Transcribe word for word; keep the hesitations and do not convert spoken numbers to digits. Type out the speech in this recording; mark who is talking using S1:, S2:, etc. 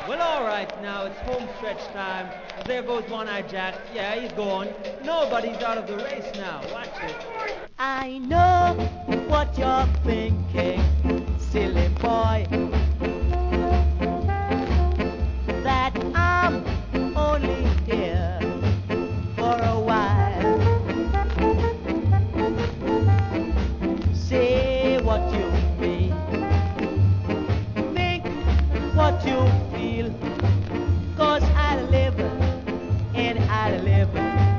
S1: Well, all right, now it's home stretch time. There goes One-Eye Jack. Yeah, he's gone. Nobody's out of the race now. Watch it.
S2: I know what you're thinking.